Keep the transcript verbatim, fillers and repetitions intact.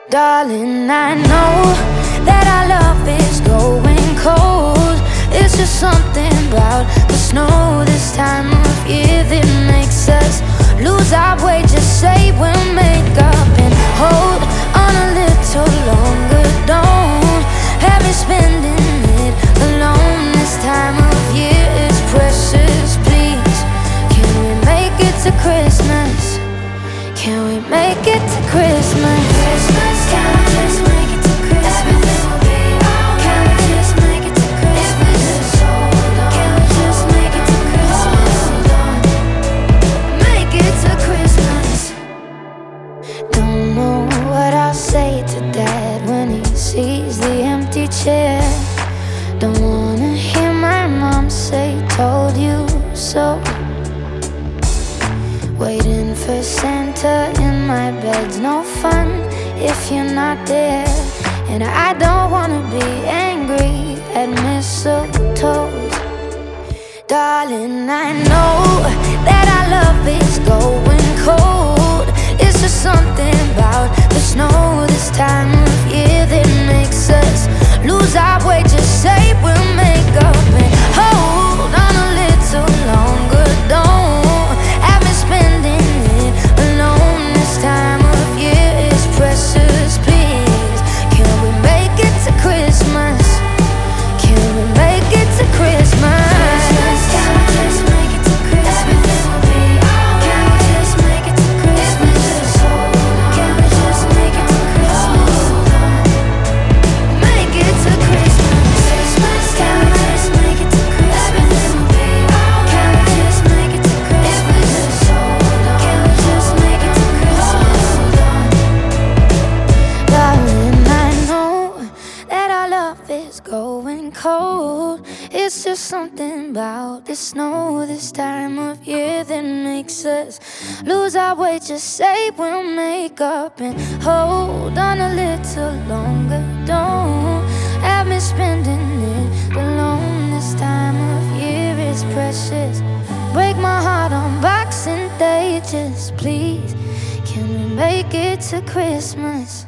Darling, I know that our love is going cold. It's just something about the snow this time of year that makes us lose our way. Just say we'll make up and hold on a little longer. Don't have me spending it alone this time of year. It's precious, please. Can we make it to Christmas? Can we make it to Christmas? Christmas, can we just make it to Christmas? Everything will be alright. Can we just make it to Christmas? Just hold on. Can we just make it to Christmas? Hold on. Make it to Christmas. Don't know what I'll say to Dad when he sees the empty chair. Don't wanna hear my mom say, told you so. Waiting for Santa in my bed's no fun if you're not there. And I don't wanna be angry at mistletoes. Darling, I know that our love is going cold. It's just something about the snow this time of year that makes us lose our way. Just say we'll make up and hold on a little longer. Don't have me spending it alone this time of year. It's precious, please. Can we make it to Christmas? Can we make it to Christmas? Christmas, can we just make it to Christmas? Everything will be alright. Can we just make it to Christmas? Just hold on. Can we just make it to Christmas? Hold on. Make it to Christmas. Christmas, can we just make it to Christmas? Everything will be alright. Can we just make it to Christmas? Just hold on. Can we just make it to Christmas? Hold on. Darling, I know that our love is going cold. It's just something about the snow this time of year that makes us lose our way. Just say we'll make up and hold on a little longer. Don't have me spending it alone this time of year. It's precious. Break my heart on Boxing Day. Just please, can we make it to Christmas?